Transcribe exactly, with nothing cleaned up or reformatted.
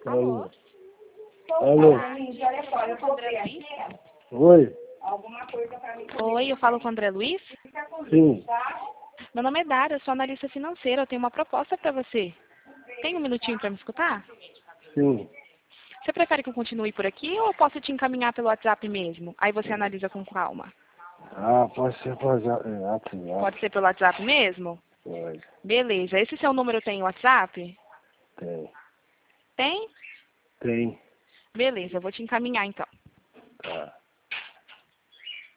Alô? Alô? Oi? Oi, eu falo com o André Luiz? Sim. Meu nome é Dara, eu sou analista financeira, eu tenho uma proposta para você. Tem um minutinho para me escutar? Sim. Você prefere que eu continue por aqui ou eu posso te encaminhar pelo WhatsApp mesmo? Aí você analisa com calma. Ah, pode ser pode, é, assim, Pode ser pelo WhatsApp mesmo? pode. Beleza. Esse seu número tem WhatsApp? Tem. Tem? Tem. Beleza, eu vou te encaminhar então.